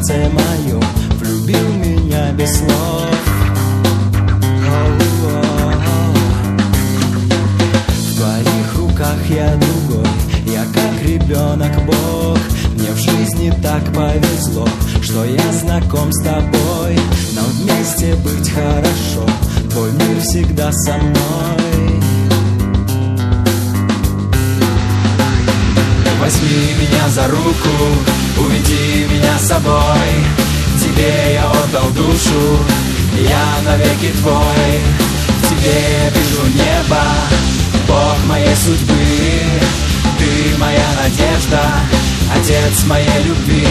сердце мое влюбил меня без слов. В твоих руках я другой, я как ребенок Бог. Мне в жизни так повезло, что я знаком с тобой. Нам вместе быть хорошо, твой мир всегда со мной. Возьми меня за руку, уведи меня с собой. Тебе я отдал душу, я навеки твой. В тебе я вижу небо, Бог моей судьбы. Ты моя надежда, Отец моей любви.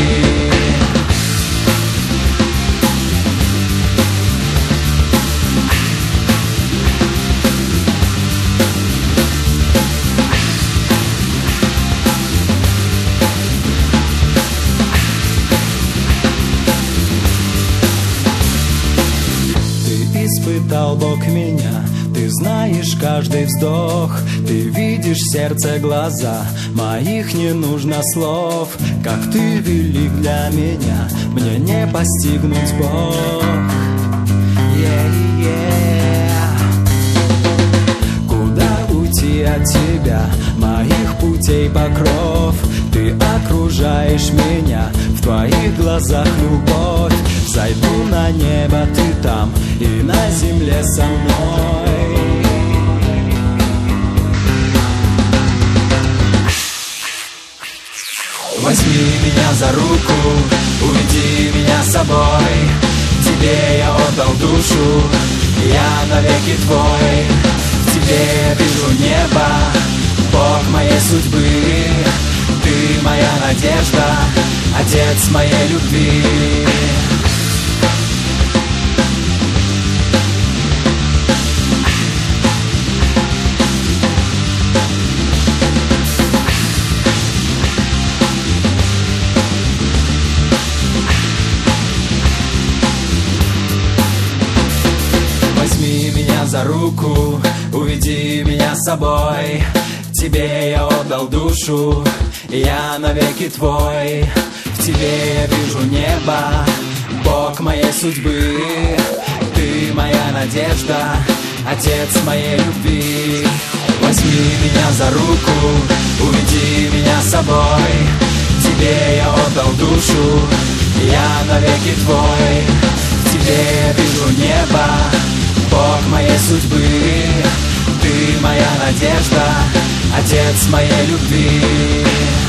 Испытал Бог меня, ты знаешь каждый вздох. Ты видишь сердце, глаза, моих не нужно слов. Как ты велик для меня, мне не постигнуть Бог. Куда уйти от тебя, моих путей покров? Ты окружаешь меня, в твоих глазах любовь. Зайду на небо, ты там, и на земле со мной. Возьми меня за руку, уведи меня с собой. Тебе я отдал душу, я навеки твой. В тебе я вижу небо, Бог моей судьбы. Ты моя надежда, Отец моей любви. Возьми меня за руку, уведи меня с собой. Тебе я отдал душу, я навеки твой. В тебе я вижу небо, Бог моей судьбы. Ты моя надежда, Отец моей любви. Возьми меня за руку, уведи меня с собой. Тебе я отдал душу, я навеки твой. В тебе я вижу небо, Бог моей судьбы. Ты моя надежда, Отец моей любви.